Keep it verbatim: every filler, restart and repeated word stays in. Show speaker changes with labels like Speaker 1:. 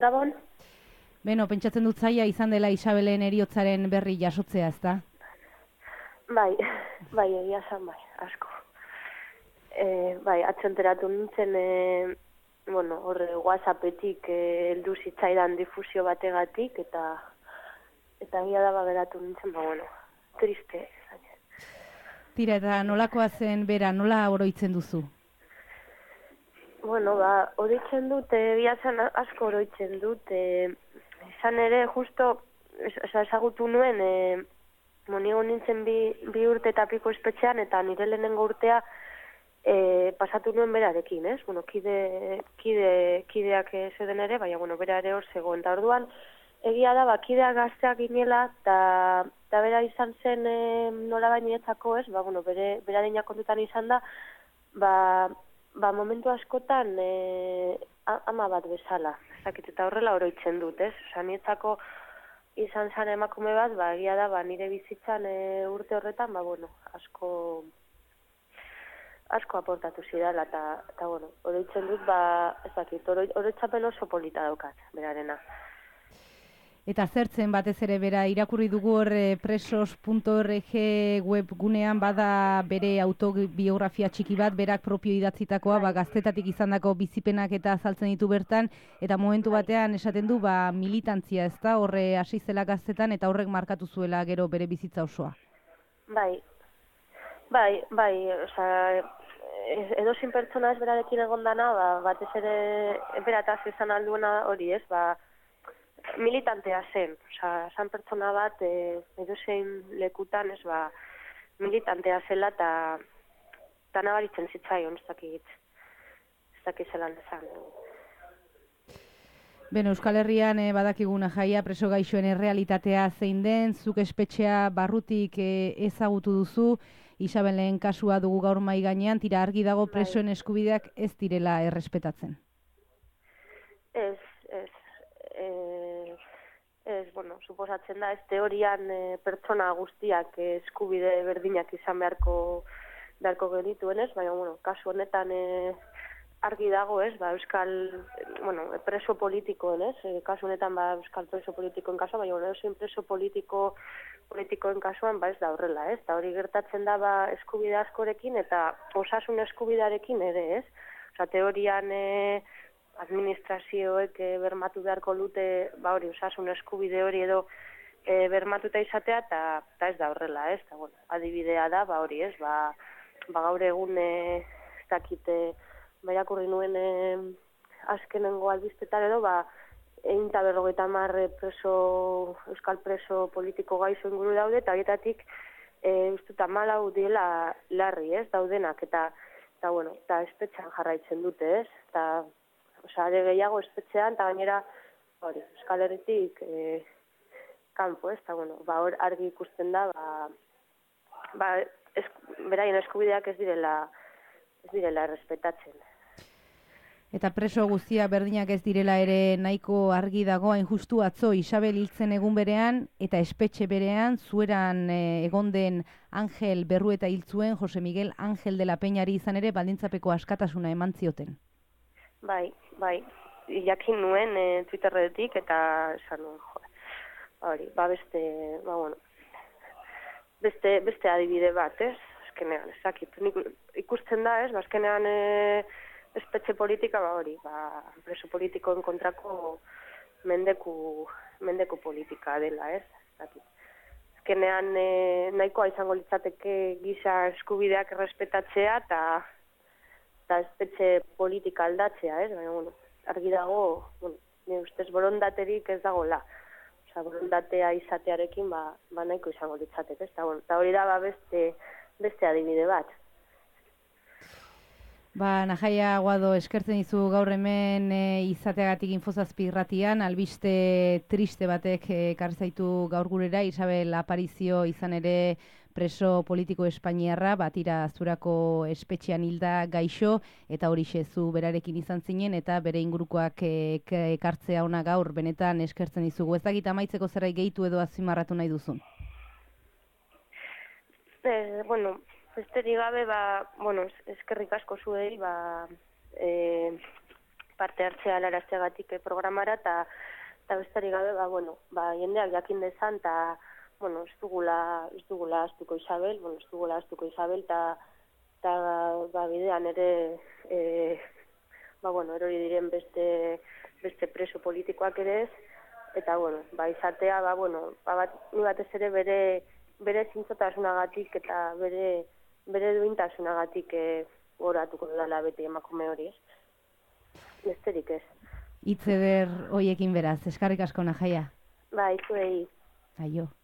Speaker 1: Gabon?
Speaker 2: Beno, pentsatzen dut zaila izan dela Isabelen heriotzaren berri jasotzea, ezta?
Speaker 1: Bai, bai, egia esan bai, asko. E, bai, atzenteratu nintzen, e, bueno, horre WhatsAppetik heldu e, zitzaidan difusio bategatik, eta eta egia da geratu nintzen, ba, bueno, triste.
Speaker 2: Tira, eta nolakoa zen bera, nola oroitzen duzu?
Speaker 1: Bueno, ba, oroitzen dut, egia zen asko oroitzen dut, e, izan ere, justo, ezagutu nuen, e, Monigo nintzen bi, bi urte eta piko espetxean, eta nire lehenengo urtea e, pasatu nuen berarekin, ez? Bueno, kide, kide, kideak zeuden ere, baina, bueno, bera ere hor zegoen. Eta orduan, egia da, ba, kideak gazteak ginela, eta bera izan zen e, nola bainietzako, ez? Ba, bueno, bere, bera deina kontutan izan da, ba, ba momentu askotan e, ama bat bezala. Zakit, eta horrela oroitzen dut, ez? Osa, nietzako izan zan emakume bat, ba, egia da, ba, nire bizitzan e, urte horretan, ba, bueno, asko asko aportatu zidala, eta, eta bueno, oroitzen dut, ba, ez dakit, oroitzapen oso polita daukat, berarena.
Speaker 2: Eta zertzen batez ere bera, irakurri dugu hor presos puntu org webgunean bada bere autobiografia txiki bat, berak propio idatzitakoa, ba, gaztetatik izandako bizipenak eta azaltzen ditu bertan, eta momentu batean esaten du, ba, militantzia, ez da, horre hasi zela gaztetan, eta horrek markatu zuela gero bere bizitza osoa.
Speaker 1: Bai, bai, bai, oza, edozin pertsona ez berarekin egon dana, ba, batez ere berataz izan alduena hori ez, ba, militantea zen, oza, zan pertsona bat e, edozein lekutan ez, ba, militantea zela eta eta nabaritzen zitzaion, ez dakit, ez dakit zelan ezan.
Speaker 2: Beno, Euskal Herrian e, badakiguna jaia preso gaixoen errealitatea zein den, zuk espetxea barrutik e, ezagutu duzu, Isabelen kasua dugu gaur mai gainean, tira argi dago presoen eskubideak ez direla errespetatzen.
Speaker 1: Ez, ez, e, ez, bueno, suposatzen da, ez teorian e, pertsona guztiak e, eskubide berdinak izan beharko beharko genituen ez, baina, bueno, kasu honetan e, argi dago, ez, ba, euskal, bueno, preso politikoen, ez, e, kasu honetan, ba, euskal preso politikoen kasua, baina, bueno, eusin preso politiko, politikoen kasuan, ba, ez da horrela, ez, eta hori gertatzen da, ba, eskubide askorekin, eta osasun eskubidearekin ere, ez, oza, teorian, e, administrazioek e, bermatu beharko lute, ba, hori, osasun eskubide hori edo e, bermatuta izatea, eta ez da horrela, ez, eta, bueno, adibidea da, ba, hori, ez, ba, ba, gaur egun, e, ez dakite, baiakurri nuen e, azkenengo albistetan edo, ba, egin eta berrogeita hamar preso, euskal preso politiko gaixo inguru daude, eta horietatik e, ustuta malau diela larri, ez, daudenak, eta, eta, bueno, eta espetxean jarraitzen dute, ez, eta, oza, are gehiago espetxean, eta gainera, hori, Euskal Herritik e, kanpo, ez, eta, bueno, ba, hor argi ikusten da, ba, ba es, beraien eskubideak ez direla, ez direla errespetatzen.
Speaker 2: Eta preso guztia berdinak ez direla ere nahiko argi dago, hain justu atzo Isabel hiltzen egun berean eta espetxe berean zueran e, egon den Angel Berrueta hiltzuen Jose Miguel Angel de la Peñari izan ere baldintzapeko askatasuna eman zioten.
Speaker 1: Bai, bai, jakin nuen e, Twitterretik eta esan nuen, jo, hori, ba beste, ba bueno, beste, beste adibide bat, ez? Azkenean, ezakit, ikusten da, ez? Azkenean, e, espetxe politika, ba hori, ba, preso politikoen kontrako mendeku, mendeku politika dela, ez? Ezakit. Azkenean, e, nahikoa izango litzateke giza eskubideak errespetatzea eta eta espetxe politika aldatzea, ez? Baina, bueno, argi dago, bueno, nire ustez borondaterik ez dagoela. Osa, borondatea izatearekin, ba, ba nahiko izango litzateke, ez? Eta, bueno, eta hori da, ba, beste, beste adibide bat.
Speaker 2: Ba, Najaia Aguado, eskertzen dizu gaur hemen e, izateagatik Infozazpi irratian, albiste triste batek ekarri zaitu gaur gurera, Isabel Aparizio izan ere preso politiko espainiarra, batira zurako espetxean hilda gaixo, eta horixe zu berarekin izan zinen, eta bere ingurukoak ekartzea ona gaur, benetan eskertzen dizugu. Ez dakit amaitzeko zerbait gehitu edo azpimarratu nahi duzun?
Speaker 1: Eh, bueno, besterik gabe, ba, bueno, eskerrik asko zuei, ba, e, parte hartzea helarazteagatik programara, eta eta besterik gabe, ba, bueno, ba, jendeak jakin dezan, eta, bueno, ez dugula, ez dugula astuko Isabel, bueno, ez dugula astuko Isabel, eta, eta, ba, bidean ere, e, ba, bueno, erori diren beste, beste preso politikoak ere ez, eta, bueno, ba, izatea, ba, bueno, ba, bat, ni batez ere bere, bere zintzotasunagatik eta bere, bere duintasunagatik e, goratuko dela beti emakume hori ez. Besterik ez.
Speaker 2: Hitz eder hoiekin beraz, eskarrik asko Najaia.
Speaker 1: Bai, zuei.
Speaker 2: Aio.